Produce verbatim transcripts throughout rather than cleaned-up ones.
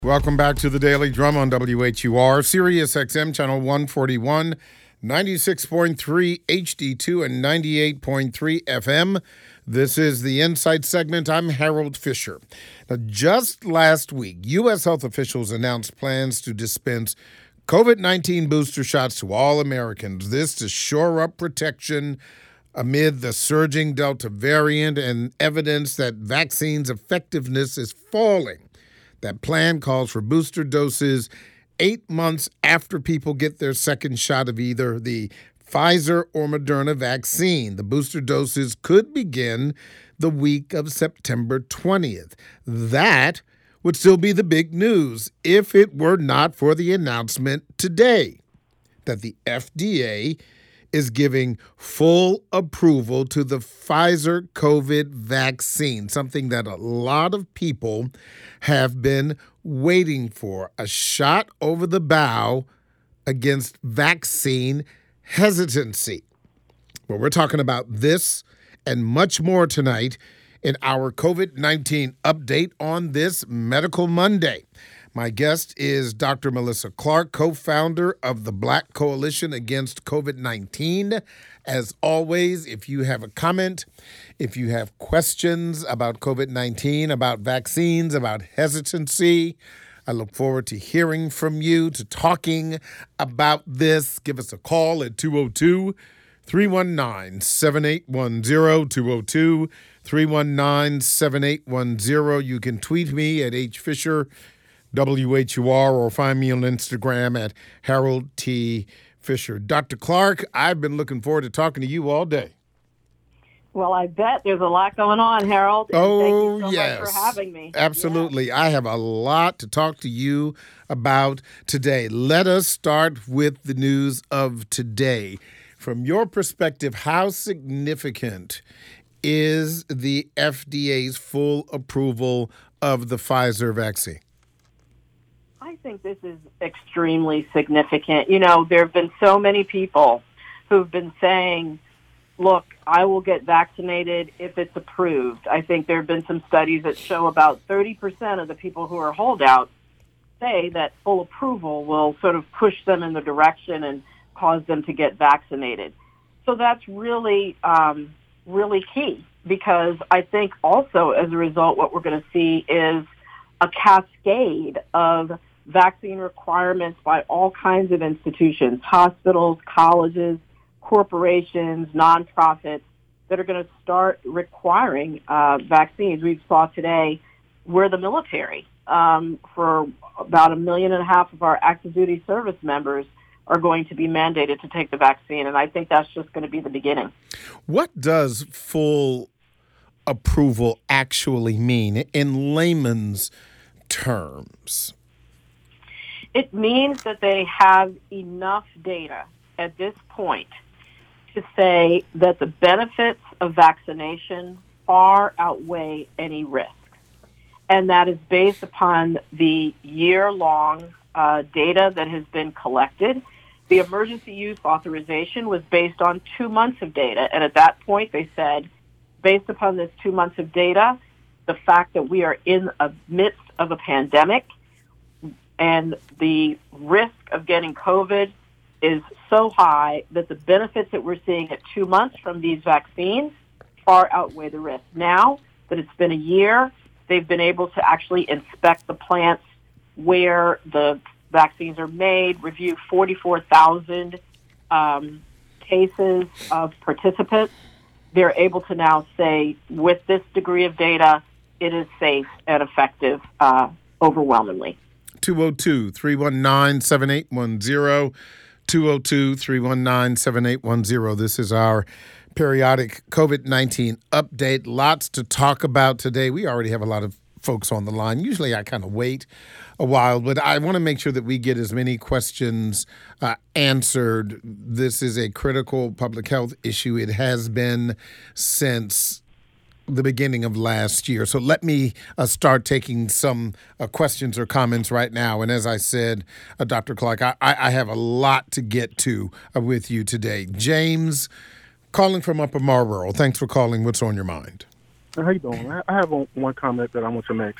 Welcome back to the Daily Drum on W H U R, Sirius X M, channel one forty-one, ninety-six point three H D two, and ninety-eight point three F M. This is the Insight segment. I'm Harold Fisher. Now, just last week, U S health officials announced plans to dispense COVID nineteen booster shots to all Americans. This to shore up protection amid the surging Delta variant and evidence that vaccines' effectiveness is falling. That plan calls for booster doses eight months after people get their second shot of either the Pfizer or Moderna vaccine. The booster doses could begin the week of September twentieth. That would still be the big news if it were not for the announcement today that the F D A is giving full approval to the Pfizer COVID vaccine, something that a lot of people have been waiting for, a shot over the bow against vaccine hesitancy. Well, we're talking about this and much more tonight in our COVID nineteen update on this Medical Monday. My guest is Doctor Melissa Clark, co-founder of the Black Coalition Against COVID nineteen. As always, if you have a comment, if you have questions about COVID nineteen, about vaccines, about hesitancy, I look forward to hearing from you, to talking about this. Give us a call at two oh two, three one nine, seven eight one zero, two oh two, three one nine, seven eight one zero. You can tweet me at hfisher, W H U R, or find me on Instagram at Harold T. Fisher. Doctor Clark, I've been looking forward to talking to you all day. Well, I bet there's a lot going on, Harold. And oh, thank you so yes. much for having me. Absolutely. Yes. I have a lot to talk to you about today. Let us start with the news of today. From your perspective, how significant is the F D A's full approval of the Pfizer vaccine? I think this is extremely significant. You know, there have been so many people who've been saying, look, I will get vaccinated if it's approved. I think there have been some studies that show about thirty percent of the people who are holdouts say that full approval will sort of push them in the direction and cause them to get vaccinated. So that's really, um, really key, because I think also as a result what we're going to see is a cascade of vaccine requirements by all kinds of institutions, hospitals, colleges, corporations, nonprofits, that are going to start requiring uh, vaccines. We saw today we're the military. Um, for about a million and a half of our active duty service members are going to be mandated to take the vaccine, and I think that's just going to be the beginning. What does full approval actually mean in layman's terms? It means that they have enough data at this point to say that the benefits of vaccination far outweigh any risks. And that is based upon the year-long uh, data that has been collected. The emergency use authorization was based on two months of data. And at that point, they said, based upon this two months of data, the fact that we are in the midst of a pandemic and the risk of getting COVID is so high that the benefits that we're seeing at two months from these vaccines far outweigh the risk. Now that it's been a year, they've been able to actually inspect the plants where the vaccines are made, review forty-four thousand um, cases of participants. They're able to now say, with this degree of data, it is safe and effective uh, overwhelmingly. two oh two, three one nine, seven eight one zero, two oh two, three one nine, seven eight one zero. This is our periodic COVID nineteen update. Lots to talk about today. We already have a lot of folks on the line. Usually I kind of wait a while, but I want to make sure that we get as many questions uh, answered. This is a critical public health issue. It has been since the beginning of last year. So let me uh, start taking some uh, questions or comments right now. And as I said, uh, Doctor Clark, I, I have a lot to get to uh, with you today. James, calling from Upper Marlboro. Thanks for calling. What's on your mind? How you doing? I have one comment that I want to make.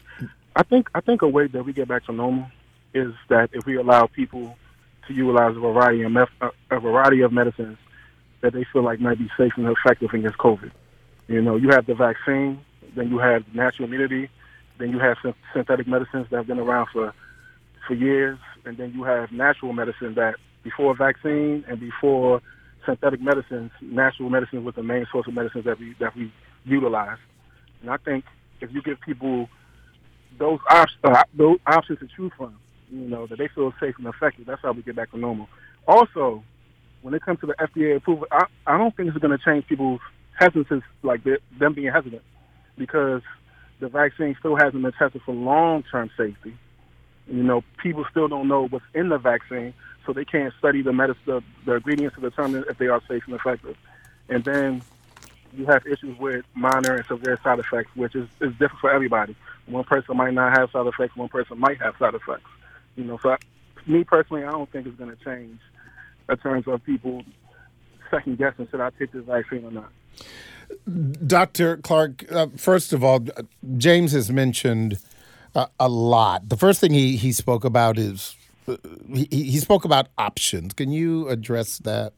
I think I think a way that we get back to normal is that if we allow people to utilize a variety of meth- a variety of medicines that they feel like might be safe and effective against COVID. You know, you have the vaccine, then you have natural immunity, then you have synthetic medicines that have been around for for years, and then you have natural medicine that before vaccine and before synthetic medicines, natural medicine was the main source of medicines that we that we utilize. And I think if you give people those, op- uh, those options to choose from, you know, that they feel safe and effective, that's how we get back to normal. Also, when it comes to the F D A approval, I, I don't think it's going to change people's hesitance, like the, them being hesitant, because the vaccine still hasn't been tested for long-term safety. You know, people still don't know what's in the vaccine, so they can't study the, medicine, the, the ingredients to determine if they are safe and effective. And then you have issues with minor and severe side effects, which is, is different for everybody. One person might not have side effects, one person might have side effects. You know, so I, me personally, I don't think it's going to change in terms of people second guessing should I take this vaccine or not. Doctor Clark, uh, first of all, James has mentioned uh, a lot. The first thing he, he spoke about is uh, he, he spoke about options. Can you address that?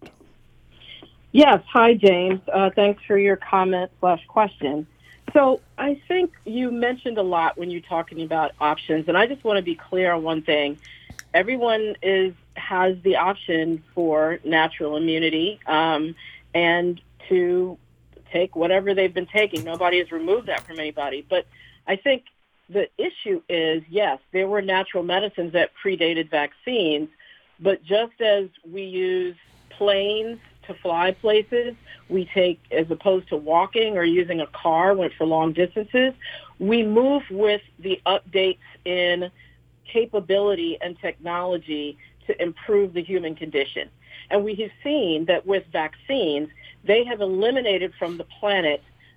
Yes. Hi, James. Uh, thanks for your comment slash question. So I think you mentioned a lot when you're talking about options, and I just want to be clear on one thing. Everyone is has the option for natural immunity um, and to take whatever they've been taking. Nobody has removed that from anybody. But I think the issue is, yes, there were natural medicines that predated vaccines, but just as we use planes to fly places, we take, as opposed to walking or using a car went for long distances, we move with the updates in capability and technology to improve the human condition. And we have seen that with vaccines, they have eliminated from the planet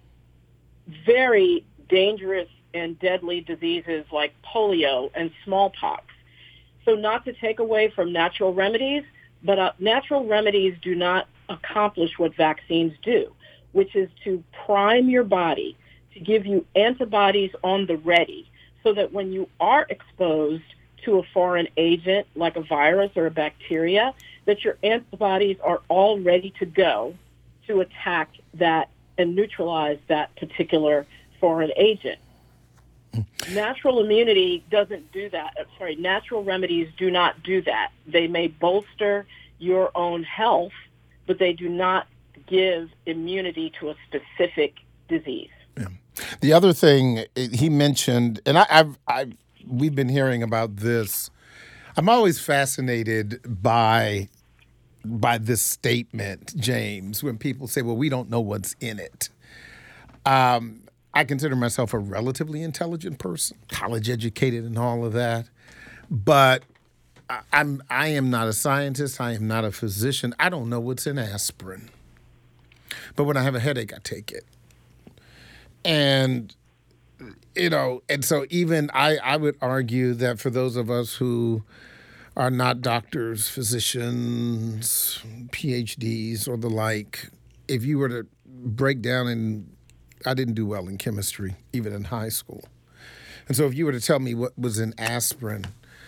very dangerous and deadly diseases like polio and smallpox. So not to take away from natural remedies, but uh, natural remedies do not accomplish what vaccines do, which is to prime your body, to give you antibodies on the ready, so that when you are exposed to a foreign agent like a virus or a bacteria, that your antibodies are all ready to go to attack that and neutralize that particular foreign agent. Natural immunity doesn't do that. I'm sorry, natural remedies do not do that. They may bolster your own health, but they do not give immunity to a specific disease. Yeah. The other thing he mentioned, and I, I've, I've, we've been hearing about this. I'm always fascinated by by this statement, James, when people say, well, we don't know what's in it. Um, I consider myself a relatively intelligent person, college educated and all of that. But I, I'm, I am not a scientist. I am not a physician. I don't know what's in aspirin. But when I have a headache, I take it. And, you know, and so even I, I would argue that for those of us who are not doctors, physicians, P H Ds, or the like, if you were to break down, and I didn't do well in chemistry, even in high school. And so if you were to tell me what was in aspirin,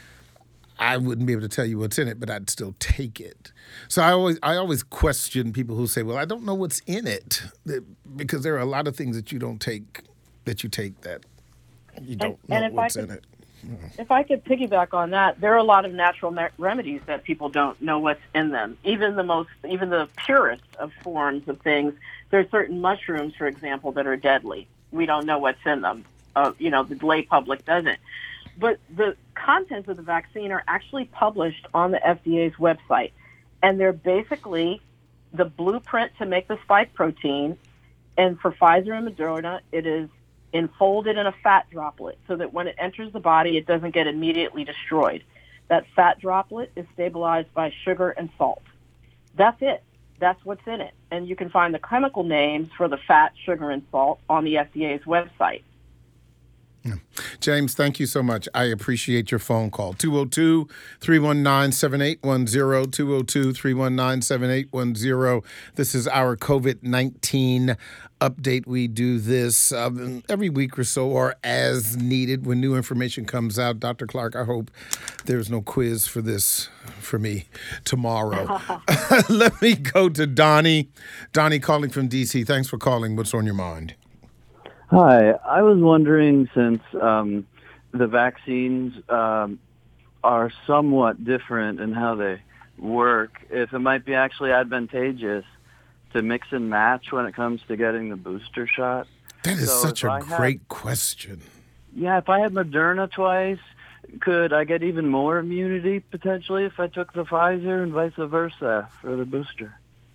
I wouldn't be able to tell you what's in it, but I'd still take it. So I always I always question people who say, well, I don't know what's in it, because there are a lot of things that you don't take, that you take that you don't and, know and what's could, in it. If I could piggyback on that, there are a lot of natural me- remedies that people don't know what's in them. Even the most, even the purest of forms of things, there are certain mushrooms, for example, that are deadly. We don't know what's in them. Uh, you know, the lay public doesn't. But the contents of the vaccine are actually published on the F D A's website. And they're basically the blueprint to make the spike protein. And for Pfizer and Moderna, it is enfolded in a fat droplet so that when it enters the body, it doesn't get immediately destroyed. That fat droplet is stabilized by sugar and salt. That's it. That's what's in it. And you can find the chemical names for the fat, sugar, and salt on the F D A's website. Yeah. James, thank you so much. I appreciate your phone call. two oh two, three one nine, seven eight one zero, two oh two, three one nine, seven eight one zero. This is our COVID nineteen update. We do this um, every week or so or as needed when new information comes out. Doctor Clark, I hope there's no quiz for this for me tomorrow. Let me go to Donnie. Donnie calling from D C. Thanks for calling. What's on your mind? Hi. I was wondering, since um, the vaccines um, are somewhat different in how they work, if it might be actually advantageous to mix and match when it comes to getting the booster shot. That is so such a I great had, question. Yeah, if I had Moderna twice, could I get even more immunity potentially if I took the Pfizer and vice versa for the booster?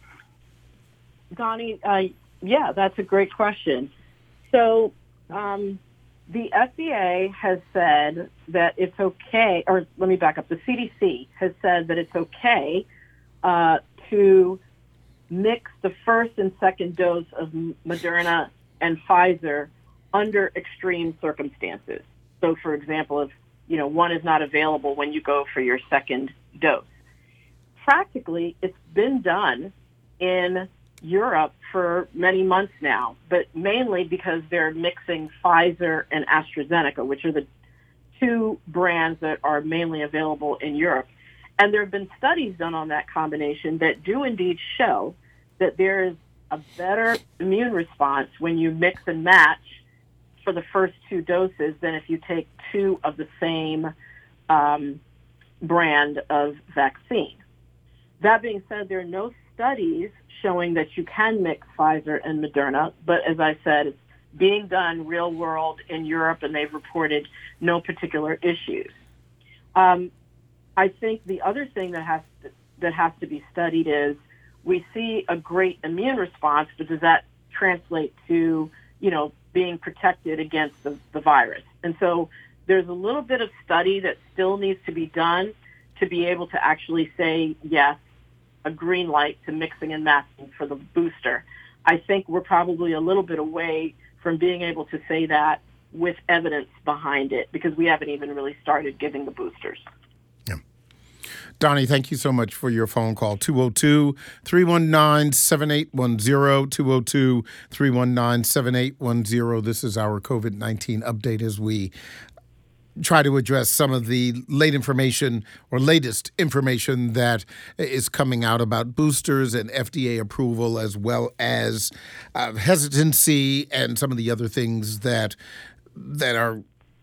Donnie, uh, yeah, that's a great question. So um, the F D A has said that it's okay, or let me back up, the C D C has said that it's okay uh, to mix the first and second dose of Moderna and Pfizer under extreme circumstances. So, for example, if you know one is not available when you go for your second dose. Practically, it's been done in Europe for many months now, but mainly because they're mixing Pfizer and AstraZeneca, which are the two brands that are mainly available in Europe. And there have been studies done on that combination that do indeed show that there is a better immune response when you mix and match for the first two doses than if you take two of the same um, brand of vaccine. That being said, there are no studies showing that you can mix Pfizer and Moderna, but as I said, it's being done real world in Europe, and they've reported no particular issues. Um, I think the other thing that has to, that has to be studied is we see a great immune response, but does that translate to, you know, being protected against the, the virus? And so there's a little bit of study that still needs to be done to be able to actually say, yes, a green light to mixing and matching for the booster. I think we're probably a little bit away from being able to say that with evidence behind it because we haven't even really started giving the boosters. Yeah. Donnie, thank you so much for your phone call. two oh two, three one nine, seven eight one zero, two oh two, three one nine, seven eight one zero. This is our COVID nineteen update as we try to address some of the late information or latest information that is coming out about boosters and F D A approval, as well as uh, hesitancy and some of the other things that that are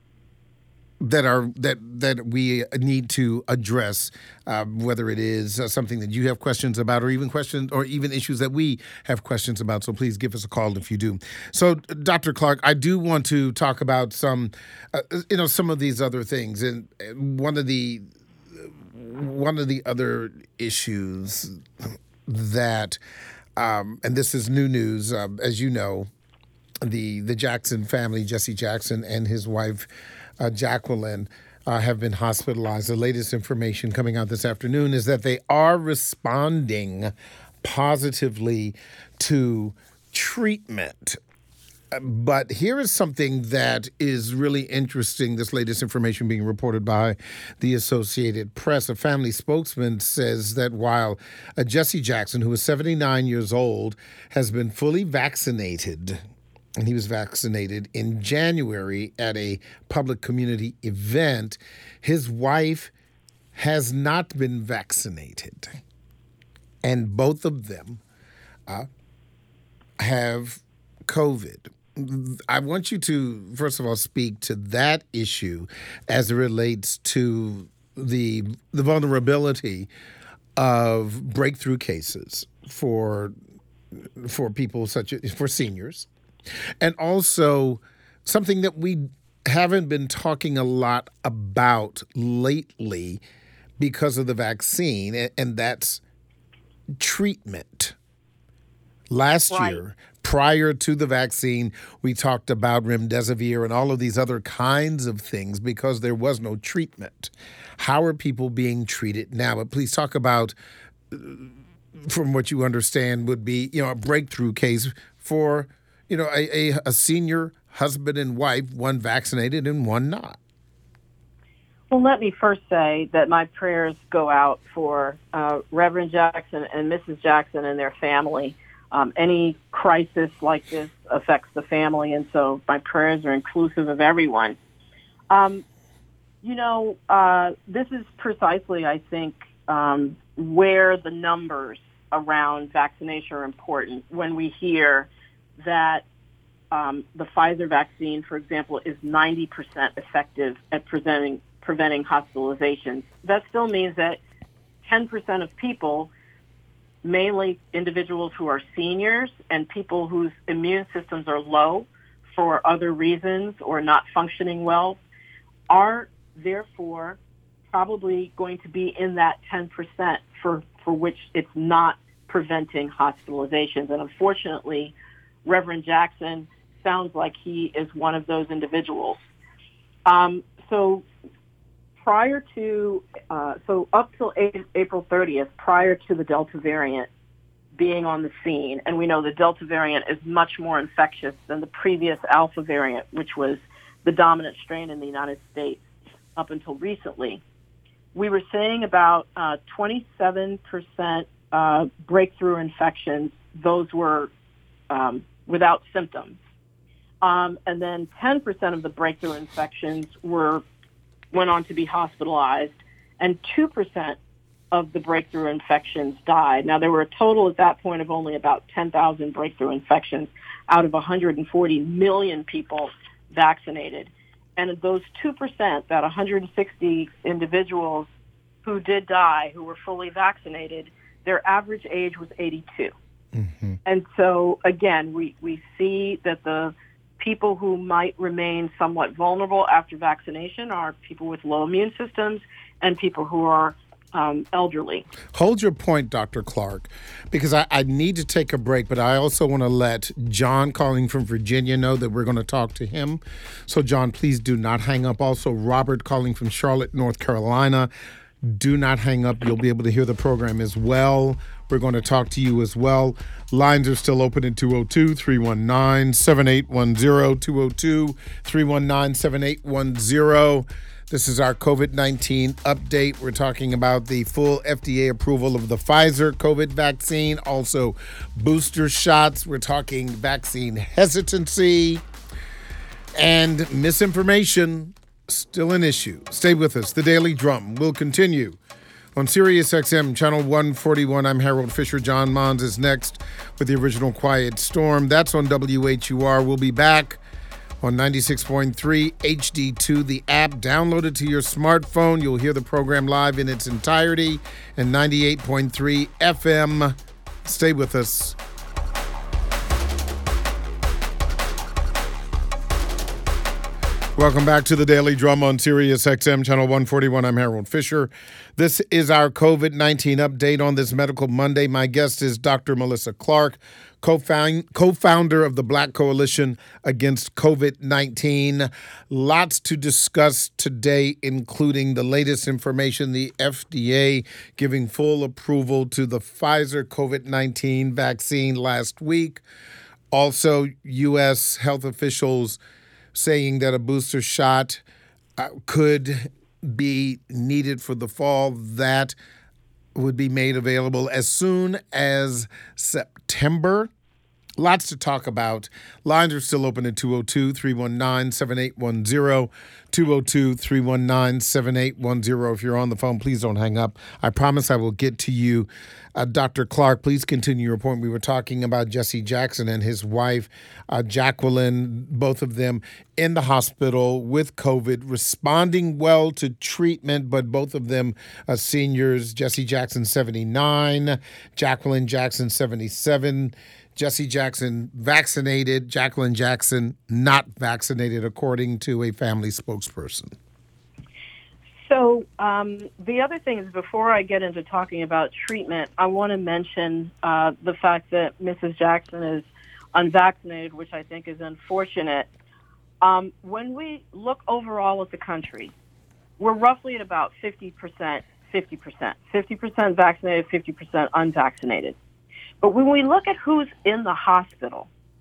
that are that that we need to address, uh, whether it is uh, something that you have questions about, or even questions, or even issues that we have questions about. So please give us a call if you do. So, Doctor Clark, I do want to talk about some, uh, you know, some of these other things, and one of the one of the other issues that, um, and this is new news, uh, as you know, the the Jackson family, Jesse Jackson and his wife, Uh, Jacqueline, uh, have been hospitalized. The latest information coming out this afternoon is that they are responding positively to treatment. Uh, But here is something that is really interesting, this latest information being reported by the Associated Press. A family spokesman says that while uh, Jesse Jackson, who is seventy-nine years old, has been fully vaccinated, and he was vaccinated in January at a public community event, his wife has not been vaccinated. And both of them uh, have COVID. I want you to, first of all, speak to that issue as it relates to the the vulnerability of breakthrough cases for for people such as for seniors. And also something that we haven't been talking a lot about lately because of the vaccine, and that's treatment. Last Right. year, prior to the vaccine, we talked about remdesivir and all of these other kinds of things because there was no treatment. How are people being treated now? But please talk about, from what you understand, would be, you know, a breakthrough case for you know, a, a, a senior husband and wife, one vaccinated and one not? Well, let me first say that my prayers go out for uh, Reverend Jackson and Missus Jackson and their family. Um, any crisis like this affects the family, and so my prayers are inclusive of everyone. Um, you know, uh, this is precisely, I think, um, where the numbers around vaccination are important. When we hear that um, the Pfizer vaccine, for example, is ninety percent effective at preventing preventing hospitalizations, that still means that ten percent of people, mainly individuals who are seniors and people whose immune systems are low for other reasons or not functioning well, are therefore probably going to be in that ten percent for, for which it's not preventing hospitalizations. And unfortunately, Reverend Jackson sounds like he is one of those individuals. Um, so prior to, uh, so up till April thirtieth, prior to the Delta variant being on the scene, and we know the Delta variant is much more infectious than the previous Alpha variant, which was the dominant strain in the United States up until recently, we were seeing about uh, twenty-seven percent uh, breakthrough infections. Those were um, without symptoms. Um, and then ten percent of the breakthrough infections were went on to be hospitalized, and two percent of the breakthrough infections died. Now, there were a total at that point of only about ten thousand breakthrough infections out of one hundred forty million people vaccinated. And of those two percent, that one hundred sixty individuals who did die, who were fully vaccinated, their average age was eighty-two. Mm-hmm. And so, again, we, we see that the people who might remain somewhat vulnerable after vaccination are people with low immune systems and people who are um, elderly. Hold your point, Doctor Clark, because I, I need to take a break, but I also want to let John calling from Virginia know that we're going to talk to him. So, John, please do not hang up. Also, Robert calling from Charlotte, North Carolina. Do not hang up. You'll be able to hear the program as well. We're going to talk to you as well. Lines are still open at two oh two, three one nine, seven eight one zero, two oh two, three one nine, seven eight one zero. This is our COVID nineteen update. We're talking about the full F D A approval of the Pfizer COVID vaccine, also booster shots. We're talking vaccine hesitancy and misinformation. Still an issue. Stay with us. The Daily Drum will continue on Sirius X M, Channel one forty-one. I'm Harold Fisher. John Mons is next with the original Quiet Storm. That's on W H U R. We'll be back on ninety-six point three H D two, the app. Download it to your smartphone. You'll hear the program live in its entirety, and ninety-eight point three F M. Stay with us. Welcome back to the Daily Drum on Sirius X M, Channel one forty-one. I'm Harold Fisher. This is our COVID nineteen update on this Medical Monday. My guest is Doctor Melissa Clark, co-found, co-founder of the Black Coalition Against COVID nineteen. Lots to discuss today, including the latest information, the F D A giving full approval to the Pfizer COVID nineteen vaccine last week. Also, U S health officials saying that a booster shot uh, could be needed for the fall. That would be made available as soon as September. Lots to talk about. Lines are still open at two oh two, three one nine, seven eight one zero, two oh two, three one nine, seven eight one zero. If you're on the phone, please don't hang up. I promise I will get to you. Uh, Doctor Clark, please continue your point. We were talking about Jesse Jackson and his wife, uh, Jacqueline, both of them in the hospital with COVID, responding well to treatment, but both of them uh, seniors. Jesse Jackson, seventy-nine, Jacqueline Jackson, seventy-seven. Jesse Jackson vaccinated, Jacqueline Jackson not vaccinated, according to a family spokesperson. So um, the other thing is, before I get into talking about treatment, I want to mention uh, the fact that Missus Jackson is unvaccinated, which I think is unfortunate. Um, when we look overall at the country, we're roughly at about fifty percent, fifty percent, fifty percent vaccinated, fifty percent unvaccinated. But when we look at who's in the hospital,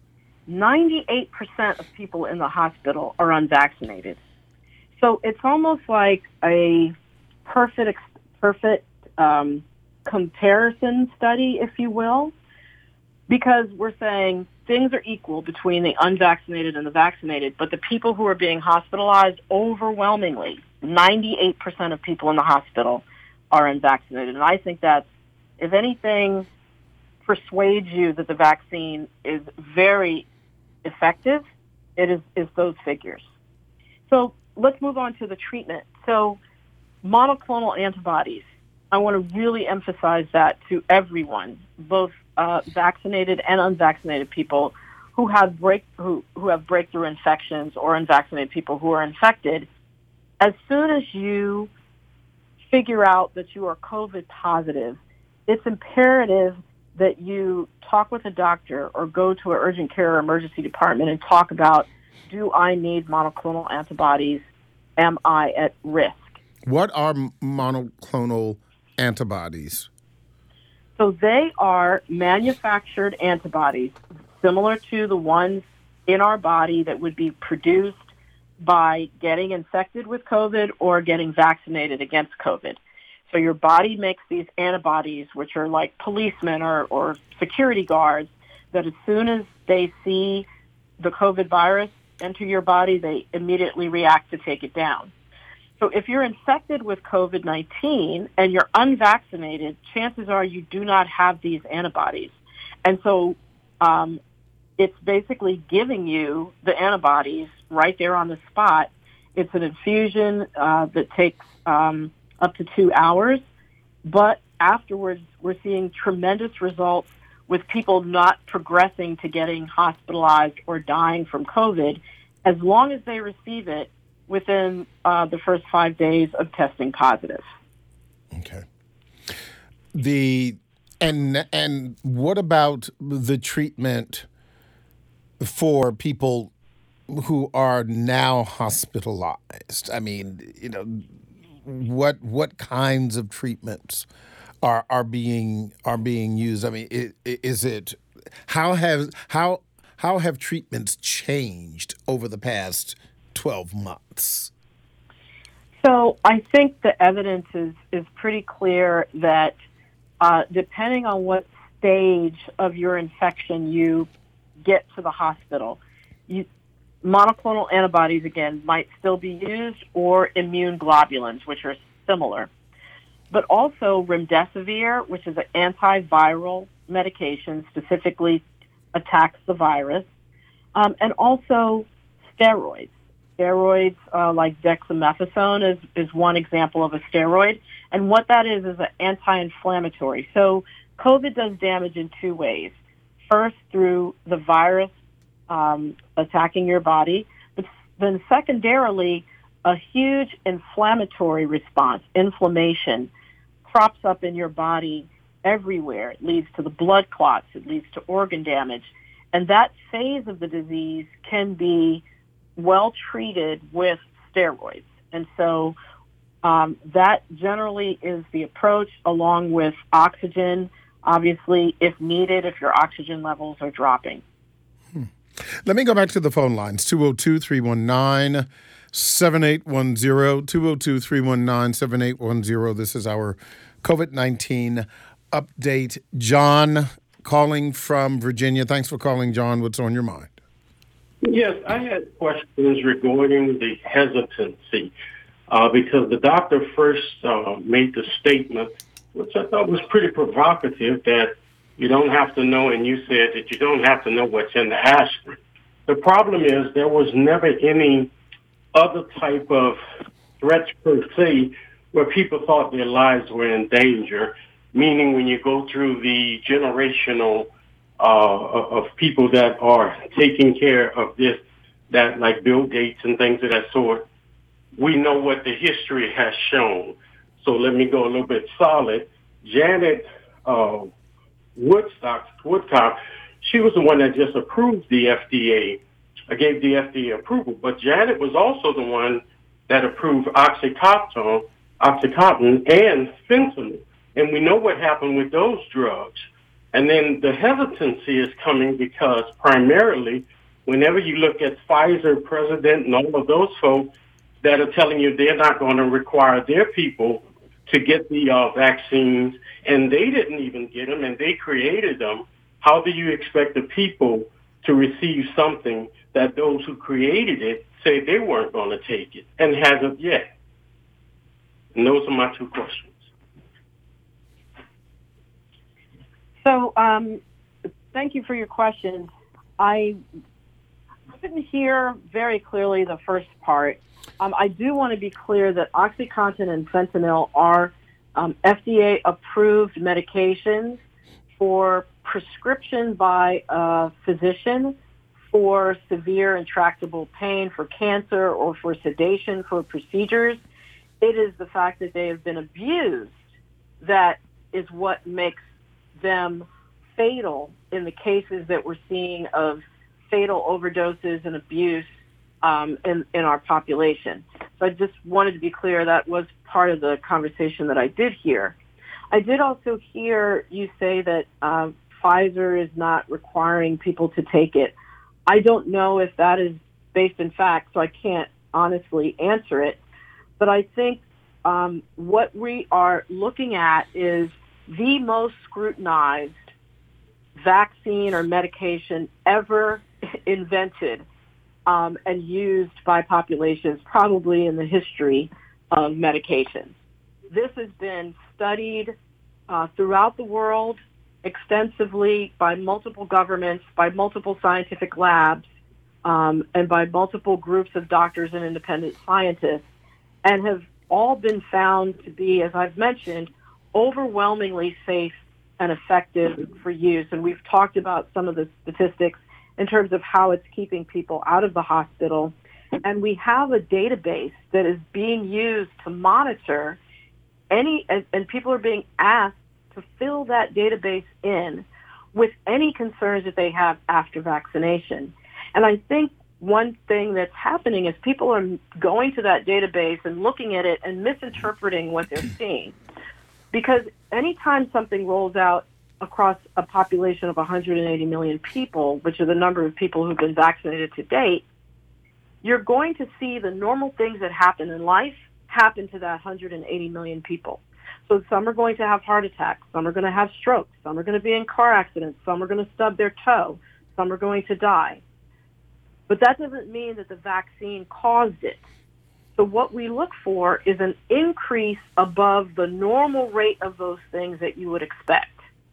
ninety-eight percent of people in the hospital are unvaccinated. So it's almost like a perfect, perfect um, comparison study, if you will, because we're saying things are equal between the unvaccinated and the vaccinated, but the people who are being hospitalized, overwhelmingly, ninety-eight percent of people in the hospital are unvaccinated. And I think that, if anything, persuades you that the vaccine is very effective, it is, is those figures. So let's move on to the treatment. So monoclonal antibodies, I want to really emphasize that to everyone, both uh, vaccinated and unvaccinated people who have break who, who have breakthrough infections, or unvaccinated people who are infected. As soon as you figure out that you are COVID positive, it's imperative that you talk with a doctor or go to an urgent care or emergency department and talk about, do I need monoclonal antibodies? Am I at risk? What are monoclonal antibodies? So they are manufactured antibodies similar to the ones in our body that would be produced by getting infected with COVID or getting vaccinated against COVID. So your body makes these antibodies, which are like policemen or, or security guards, that as soon as they see the COVID virus enter your body, they immediately react to take it down. So if you're infected with COVID nineteen and you're unvaccinated, chances are you do not have these antibodies. And so um, it's basically giving you the antibodies right there on the spot. It's an infusion uh, that takes um, up to two hours. But afterwards, we're seeing tremendous results with people not progressing to getting hospitalized or dying from COVID, as long as they receive it within uh, the first five days of testing positive. Okay. The and and what about the treatment for people who are now hospitalized? I mean, you know, what what kinds of treatments are are being are being used? I mean, is it how have how how have treatments changed over the past twelve months? So I think the evidence is, is pretty clear that uh, depending on what stage of your infection you get to the hospital, you, monoclonal antibodies, again, might still be used, or immune globulins, which are similar. But also remdesivir, which is an antiviral medication, specifically attacks the virus, um, and also steroids. Steroids uh, like dexamethasone is, is one example of a steroid. And what that is is an anti-inflammatory. So COVID does damage in two ways. First, through the virus um, attacking your body, but then secondarily, a huge inflammatory response, inflammation, crops up in your body everywhere. It leads to the blood clots. It leads to organ damage. And that phase of the disease can be well treated with steroids. And so um, that generally is the approach, along with oxygen, obviously, if needed, if your oxygen levels are dropping. Hmm. Let me go back to the phone lines, two oh two, three one nine, seven eight one zero, two oh two, three one nine, seven eight one zero. This is our COVID nineteen update. John calling from Virginia. Thanks for calling, John. What's on your mind? Yes, I had questions regarding the hesitancy uh, because the doctor first uh, made the statement, which I thought was pretty provocative, that you don't have to know, and you said that you don't have to know what's in the aspirin. The problem is there was never any other type of threats per se where people thought their lives were in danger, meaning when you go through the generational Uh, of people that are taking care of this, that like Bill Gates and things of that sort, we know what the history has shown. So let me go a little bit solid. Janet uh, Woodstock, Woodcock, she was the one that just approved the F D A, uh, gave the F D A approval. But Janet was also the one that approved Oxycontin, Oxycontin and fentanyl. And we know what happened with those drugs. And then the hesitancy is coming because primarily Whenever you look at Pfizer president and all of those folks that are telling you they're not going to require their people to get the uh, vaccines, and they didn't even get them, and they created them, how do you expect the people to receive something that those who created it say they weren't going to take it and hasn't yet? And those are my two questions. So um, thank you for your questions. I didn't hear very clearly the first part. Um, I do want to be clear that OxyContin and fentanyl are um, F D A-approved medications for prescription by a physician for severe intractable pain, for cancer, or for sedation, for procedures. It is the fact that they have been abused that is what makes them fatal in the cases that we're seeing of fatal overdoses and abuse um, in, in our population. So I just wanted to be clear that was part of the conversation that I did hear. I did also hear you say that uh, Pfizer is not requiring people to take it. I don't know if that is based in fact, so I can't honestly answer it. But I think um, what we are looking at is the most scrutinized vaccine or medication ever invented um, and used by populations probably in the history of medications. This has been studied uh, throughout the world extensively by multiple governments, by multiple scientific labs, um, and by multiple groups of doctors and independent scientists, and have all been found to be, as I've mentioned, overwhelmingly safe and effective for use. And we've talked about some of the statistics in terms of how it's keeping people out of the hospital. And we have a database that is being used to monitor any, and, and people are being asked to fill that database in with any concerns that they have after vaccination. And I think one thing that's happening is people are going to that database and looking at it and misinterpreting what they're seeing. Because anytime something rolls out across a population of one hundred eighty million people, which is the number of people who've been vaccinated to date, you're going to see the normal things that happen in life happen to that one hundred eighty million people. So some are going to have heart attacks, some are going to have strokes, some are going to be in car accidents, some are going to stub their toe, some are going to die. But that doesn't mean that the vaccine caused it. So what we look for is an increase above the normal rate of those things that you would expect.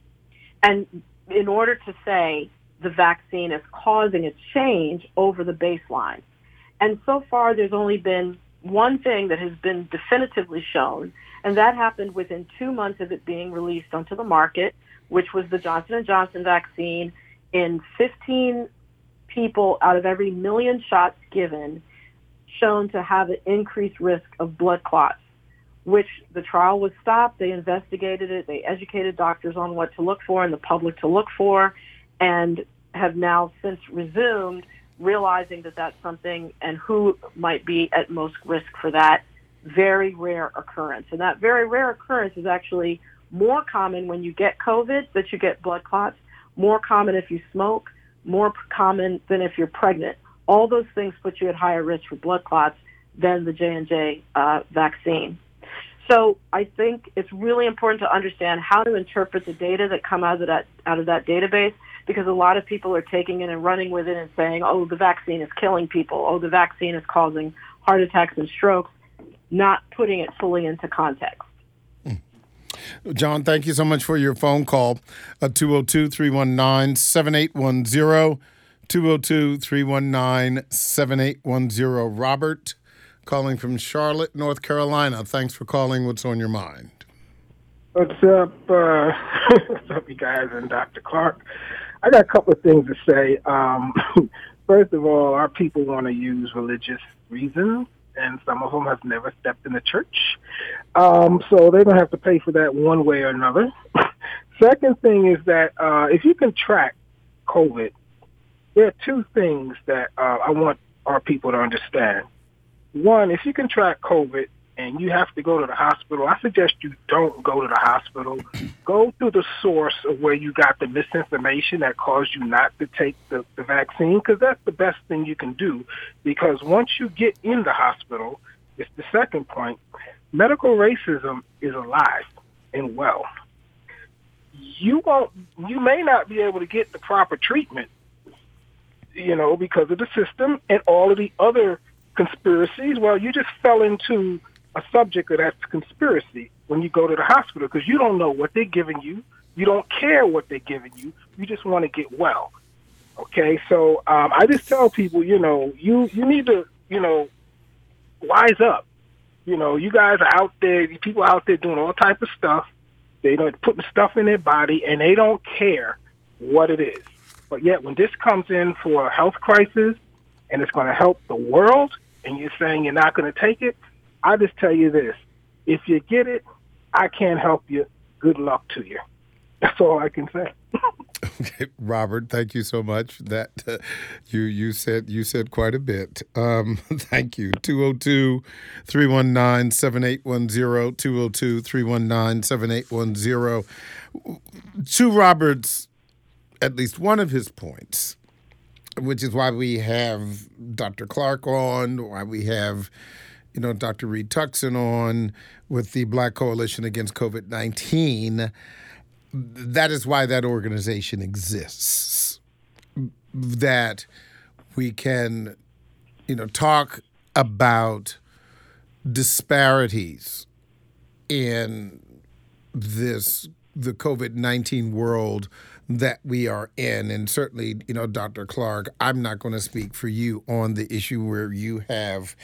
And in order to say the vaccine is causing a change over the baseline. And so far, there's only been one thing that has been definitively shown, and that happened within two months of it being released onto the market, which was the Johnson and Johnson vaccine in fifteen people out of every million shots given shown to have an increased risk of blood clots, which the trial was stopped. They investigated it. They educated doctors on what to look for and the public to look for, and have now since resumed, realizing that that's something and who might be at most risk for that very rare occurrence. And that very rare occurrence is actually more common when you get COVID, that you get blood clots, more common if you smoke, more common than if you're pregnant. All those things put you at higher risk for blood clots than the J and J uh, vaccine. So I think it's really important to understand how to interpret the data that come out of that out of that database, because a lot of people are taking it and running with it and saying, oh, the vaccine is killing people. Oh, the vaccine is causing heart attacks and strokes, not putting it fully into context. John, thank you so much for your phone call. Uh, two oh two, three one nine, seven eight one zero, two oh two, three one nine, seven eight one zero. Robert, calling from Charlotte, North Carolina. Thanks for calling. What's on your mind? What's up, uh, what's up, you guys, and Doctor Clark? I got a couple of things to say. Um, first of all, our people want to use religious reasons, and some of them have never stepped in the church. Um, so they're going to have to pay for that one way or another. Second thing is that uh, if you can track COVID, there are two things that uh, I want our people to understand. One, if you can track COVID, and you have to go to the hospital, I suggest you don't go to the hospital. Go to the source of where you got the misinformation that caused you not to take the, the vaccine, because that's the best thing you can do. Because once you get in the hospital, it's the second point, medical racism is alive and well. You won't, you may not be able to get the proper treatment, you know, because of the system and all of the other conspiracies. Well, you just fell into a subject of that conspiracy when you go to the hospital, because you don't know what they're giving you. You don't care what they're giving you. You just want to get well. Okay, so um, I just tell people, you know, you, you need to, you know, wise up. You know, you guys are out there, people out there doing all type of stuff. They don't putting stuff in their body, and they don't care what it is. But yet, when this comes in for a health crisis, and it's going to help the world, and you're saying you're not going to take it, I just tell you this: if you get it, I can't help you. Good luck to you. That's all I can say. Okay, Robert, thank you so much. That uh, you you said you said quite a bit. Um, thank you. two oh two, three one nine, seven eight one zero, two oh two, three one nine, seven eight one zero. To Robert's, at least one of his points, which is why we have Doctor Clark on, why we have, you know, Doctor Reed Tuckson on with the Black Coalition Against COVID nineteen. That is why that organization exists, that we can, you know, talk about disparities in this, the COVID nineteen world that we are in. And certainly, you know, Doctor Clark, I'm not going to speak for you on the issue where you have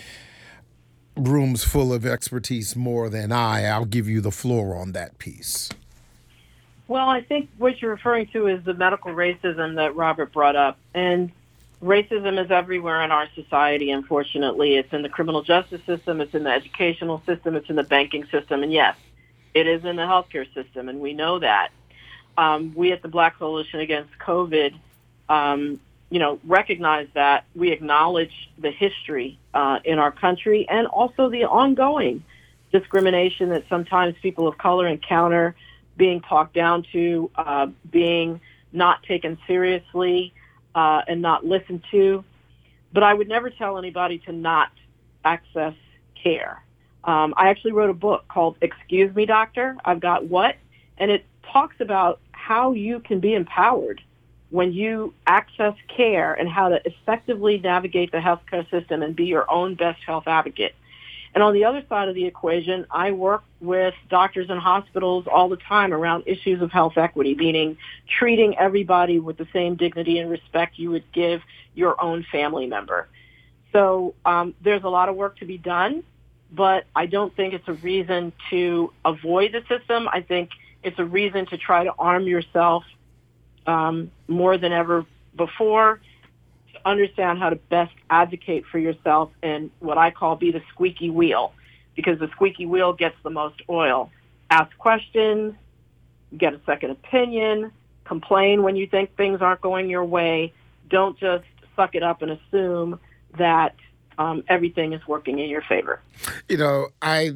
rooms full of expertise more than I. I'll give you the floor on that piece. Well, I think what you're referring to is the medical racism that Robert brought up. And racism is everywhere in our society, unfortunately. It's in the criminal justice system, it's in the educational system, it's in the banking system, and yes, it is in the healthcare system, and we know that. Um, we at the Black Coalition Against COVID, um, you know, recognize that. We acknowledge the history uh, in our country and also the ongoing discrimination that sometimes people of color encounter, being talked down to, uh, being not taken seriously, uh, and not listened to. But I would never tell anybody to not access care. Um, I actually wrote a book called Excuse Me, Doctor, I've Got What? And it talks about how you can be empowered when you access care and how to effectively navigate the healthcare system and be your own best health advocate. And on the other side of the equation, I work with doctors and hospitals all the time around issues of health equity, meaning treating everybody with the same dignity and respect you would give your own family member. So um, there's a lot of work to be done, but I don't think it's a reason to avoid the system. I think it's a reason to try to arm yourself um, more than ever before, understand how to best advocate for yourself and what I call be the squeaky wheel, because the squeaky wheel gets the most oil. Ask questions, get a second opinion, complain when you think things aren't going your way. Don't just suck it up and assume that um, everything is working in your favor. You know, I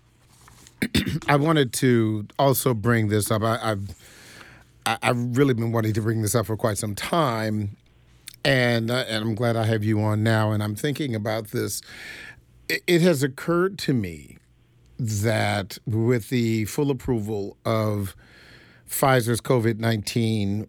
I wanted to also bring this up. I, I've I've really been wanting to bring this up for quite some time. And uh, and I'm glad I have you on now, and I'm thinking about this. It, it has occurred to me that with the full approval of Pfizer's COVID nineteen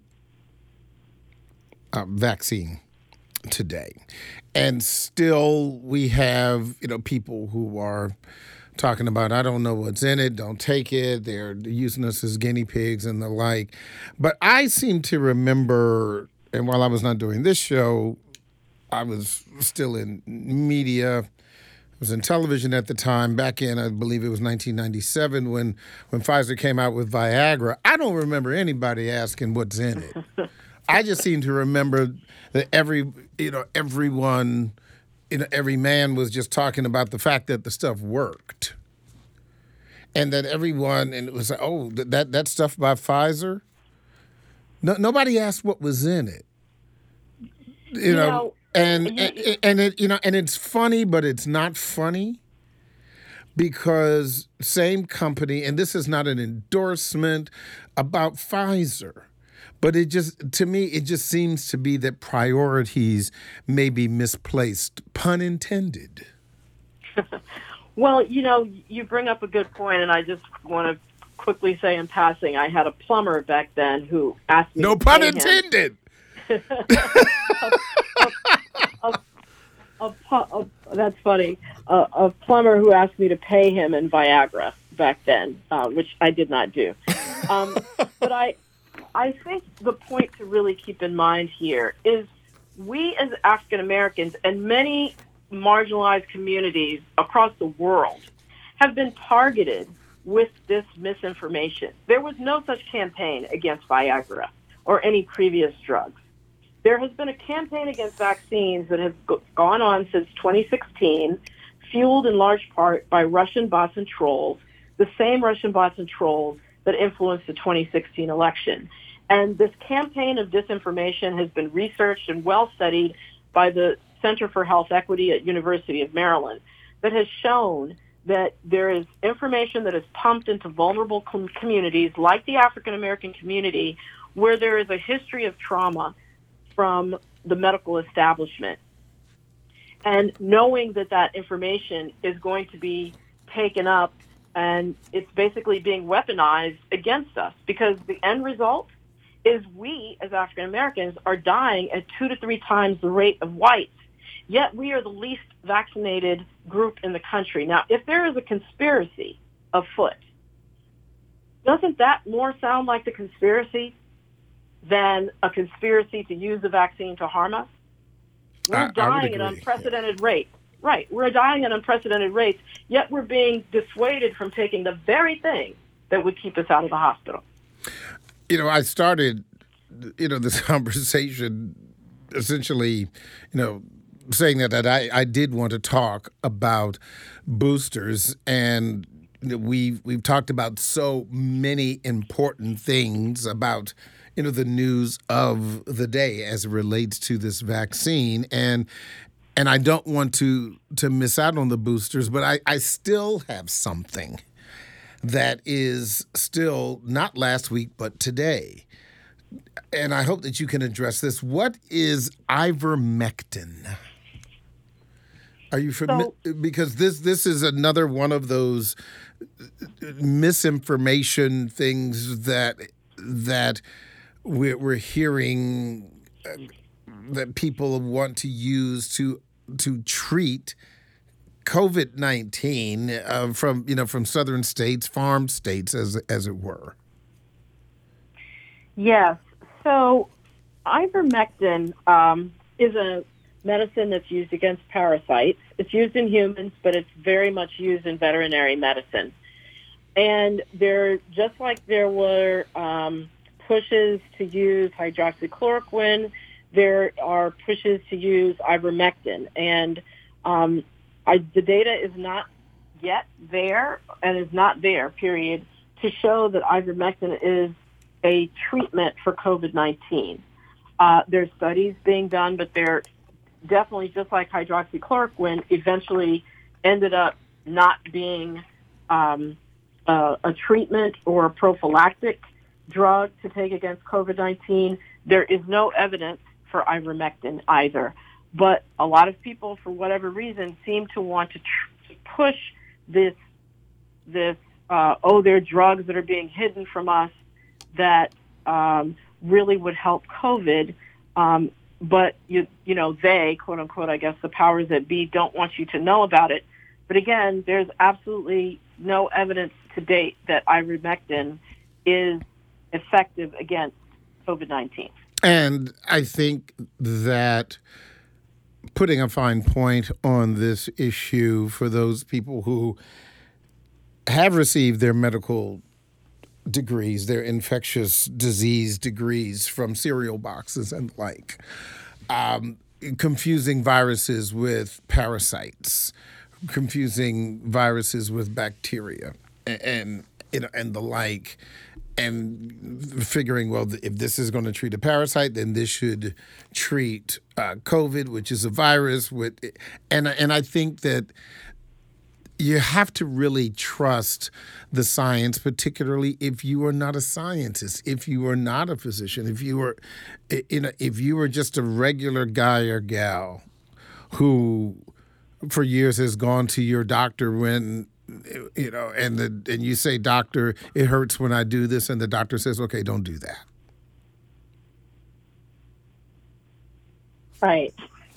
uh, vaccine today, and still we have, you know, people who are talking about, I don't know what's in it, don't take it, they're using us as guinea pigs and the like. But I seem to remember, and while I was not doing this show, I was still in media. I was in television at the time, back in, I believe it was nineteen ninety-seven, when, when Pfizer came out with Viagra. I don't remember anybody asking what's in it. I just seem to remember that every, you know, everyone, you know, every man was just talking about the fact that the stuff worked. And that everyone, and it was like, oh, that, that stuff by Pfizer? No, nobody asked what was in it, you, you know, know, and, you, and and it, you know, and it's funny, but it's not funny, because same company, and this is not an endorsement about Pfizer, but it just, to me, it just seems to be that priorities may be misplaced, pun intended. Well, you know, you bring up a good point, and I just want to quickly say in passing, I had a plumber back then who asked me No to pun pay him. intended. a, a, a, a, that's funny. A, a plumber who asked me to pay him in Viagra back then, uh, which I did not do. Um, but I, I think the point to really keep in mind here is we as African Americans and many marginalized communities across the world have been targeted with this misinformation. There was no such campaign against Viagra or any previous drugs. There has been a campaign against vaccines that has go- gone on since twenty sixteen, fueled in large part by Russian bots and trolls, the same Russian bots and trolls that influenced the twenty sixteen election. And this campaign of disinformation has been researched and well studied by the Center for Health Equity at University of Maryland that has shown that there is information that is pumped into vulnerable com- communities like the African American community where there is a history of trauma from the medical establishment. And knowing that that information is going to be taken up and it's basically being weaponized against us because the end result is we as African Americans are dying at two to three times the rate of whites. Yet we are the least vaccinated group in the country. Now, if there is a conspiracy afoot, doesn't that more sound like the conspiracy than a conspiracy to use the vaccine to harm us? We're I, dying I at unprecedented rates. Right. We're dying at unprecedented rates, yet we're being dissuaded from taking the very thing that would keep us out of the hospital. You know, I started, you know, this conversation essentially, you know, saying that, that I, I did want to talk about boosters, and we've we've talked about so many important things about, you know, the news of the day as it relates to this vaccine, and and I don't want to to miss out on the boosters, but I, I still have something that is still not last week but today. And I hope that you can address this. What is ivermectin? Are you familiar? So, because this this is another one of those misinformation things that that we're, we're hearing that people want to use to to treat COVID nineteen uh, from you know from southern states, farm states, as as it were. Yes. So ivermectin um, is a medicine that's used against parasites. It's used in humans, but it's very much used in veterinary medicine. And there, just like there were um, pushes to use hydroxychloroquine, there are pushes to use ivermectin. And um, I, the data is not yet there, and is not there, period, to show that ivermectin is a treatment for COVID nineteen. Uh, there's studies being done, but they're definitely, just like hydroxychloroquine, eventually ended up not being um, uh, a treatment or a prophylactic drug to take against COVID nineteen. There is no evidence for ivermectin either. But a lot of people, for whatever reason, seem to want to, tr- to push this, this uh, oh, they're drugs that are being hidden from us that um, really would help COVID. Um, but, you, you know, they, quote unquote, I guess the powers that be, don't want you to know about it. But again, there's absolutely no evidence to date that ivermectin is effective against COVID nineteen. And I think that putting a fine point on this issue for those people who have received their medical degrees, their infectious disease degrees from cereal boxes and the like, um, confusing viruses with parasites, confusing viruses with bacteria, and, and you know, and the like, and figuring, well, if this is going to treat a parasite, then this should treat uh, COVID, which is a virus. With and and I think that you have to really trust the science, particularly if you are not a scientist, if you are not a physician, if you were, you know, if you were just a regular guy or gal who, for years, has gone to your doctor when, you know, and the and you say, "Doctor, it hurts when I do this," and the doctor says, "Okay, don't do that." Right.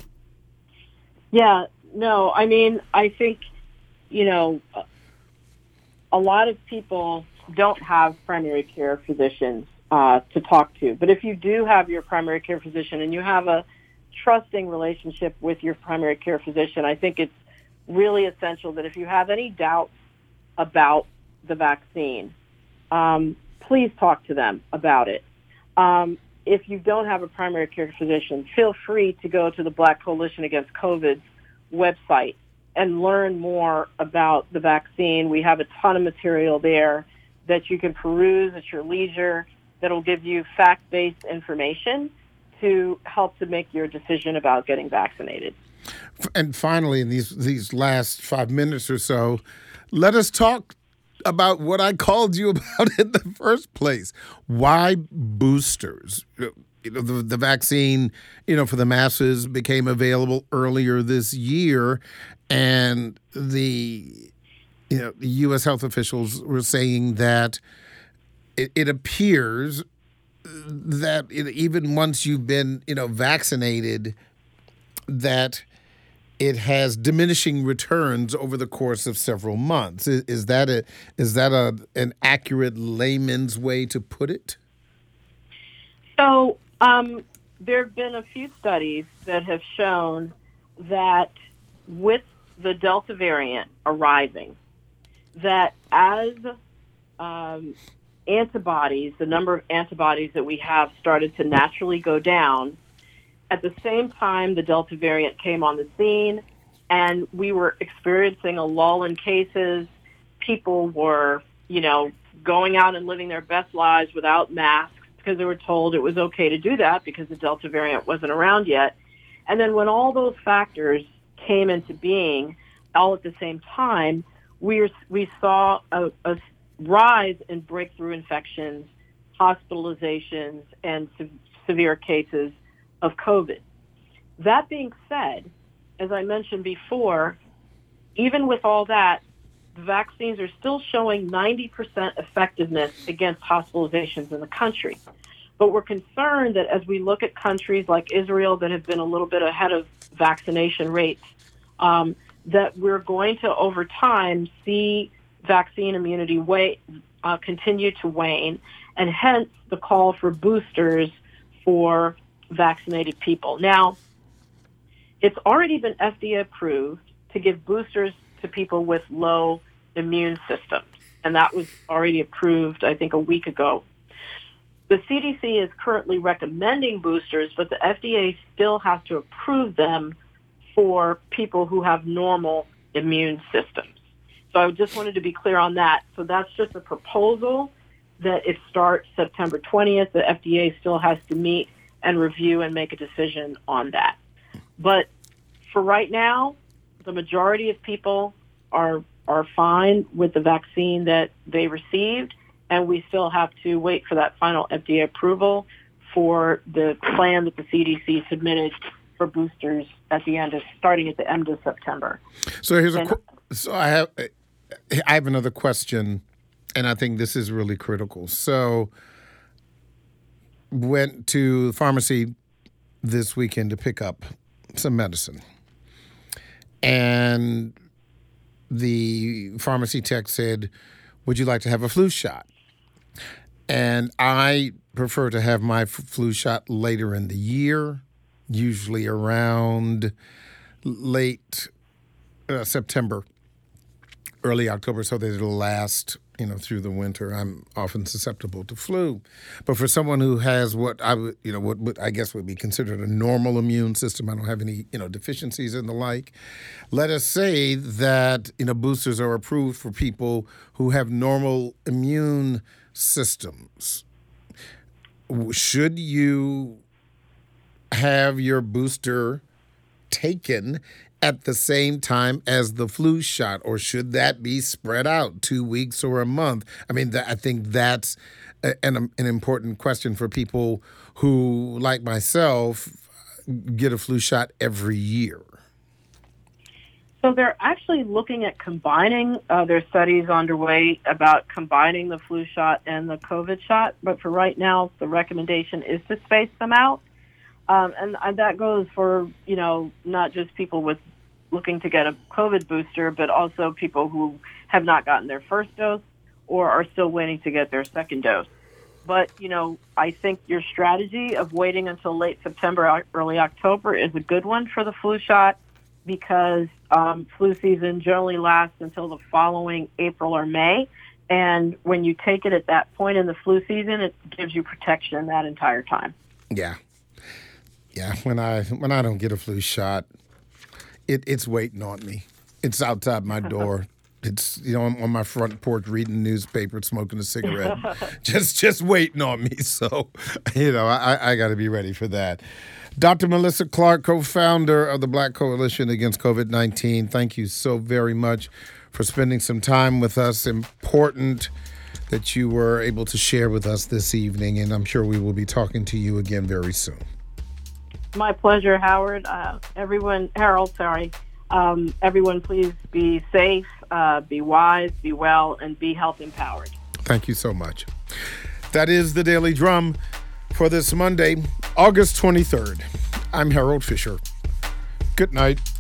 Yeah. No. I mean, I think. You know, a lot of people don't have primary care physicians uh, to talk to. But if you do have your primary care physician and you have a trusting relationship with your primary care physician, I think it's really essential that if you have any doubts about the vaccine, um, please talk to them about it. Um, if you don't have a primary care physician, feel free to go to the Black Coalition Against COVID's website and learn more about the vaccine. We have a ton of material there that you can peruse at your leisure that'll give you fact-based information to help to make your decision about getting vaccinated. And finally, in these these last five minutes or so, let us talk about what I called you about in the first place. Why boosters? You know, the, the vaccine, you know, for the masses became available earlier this year, and the, you know, the U S health officials were saying that it, it appears that it, even once you've been, you know, vaccinated, that it has diminishing returns over the course of several months. Is, is that a is that a an accurate layman's way to put it? So um, there have been a few studies that have shown that with the Delta variant arriving, that as um, antibodies, the number of antibodies that we have started to naturally go down, at the same time the Delta variant came on the scene and we were experiencing a lull in cases, people were, you know, going out and living their best lives without masks because they were told it was okay to do that because the Delta variant wasn't around yet. And then when all those factors came into being all at the same time, we were, we saw a, a rise in breakthrough infections, hospitalizations, and se- severe cases of COVID. That being said, as I mentioned before, even with all that, the vaccines are still showing ninety percent effectiveness against hospitalizations in the country. But we're concerned that as we look at countries like Israel that have been a little bit ahead of vaccination rates, um, that we're going to, over time, see vaccine immunity wa- uh, continue to wane, and hence the call for boosters for vaccinated people. Now, it's already been F D A approved to give boosters to people with low immune systems, and that was already approved, I think, a week ago. The C D C is currently recommending boosters, but the F D A still has to approve them for people who have normal immune systems. So I just wanted to be clear on that. So that's just a proposal that it starts September twentieth. The F D A still has to meet and review and make a decision on that. But for right now, the majority of people are are fine with the vaccine that they received, and we still have to wait for that final F D A approval for the plan that the C D C submitted for boosters at the end of starting at the end of September. So here's and, a qu- so I have I have another question, and I think this is really critical. So went to the pharmacy this weekend to pick up some medicine, and the pharmacy tech said, "Would you like to have a flu shot?" And I prefer to have my f- flu shot later in the year, usually around late uh, September, early October, so that it'll last, you know, through the winter. I'm often susceptible to flu. But for someone who has what I would, you know, what, what I guess would be considered a normal immune system, I don't have any, you know, deficiencies and the like. Let us say that, you know, boosters are approved for people who have normal immune systems. Should you have your booster taken at the same time as the flu shot, or should that be spread out two weeks or a month? I mean, th- I think that's a, an, an important question for people who, like myself, get a flu shot every year. So they're actually looking at combining, uh, their studies underway about combining the flu shot and the COVID shot. But for right now, the recommendation is to space them out. Um, and, and that goes for, you know, not just people with looking to get a COVID booster, but also people who have not gotten their first dose or are still waiting to get their second dose. But, you know, I think your strategy of waiting until late September, early October is a good one for the flu shot, because um, flu season generally lasts until the following April or May. And when you take it at that point in the flu season, it gives you protection that entire time. Yeah. Yeah, when I when I don't get a flu shot, it, it's waiting on me. It's outside my door. It's, you know, I'm on my front porch reading the newspaper, smoking a cigarette, just just waiting on me. So, you know, I, I got to be ready for that. Doctor Melissa Clark, co-founder of the Black Coalition Against COVID nineteen, thank you so very much for spending some time with us. Important that you were able to share with us this evening, and I'm sure we will be talking to you again very soon. My pleasure, Howard. Uh, everyone, Harold, sorry. Um, everyone, please be safe, uh, be wise, be well, and be health empowered. Thank you so much. That is the Daily Drum for this Monday, August twenty-third. I'm Harold Fisher. Good night.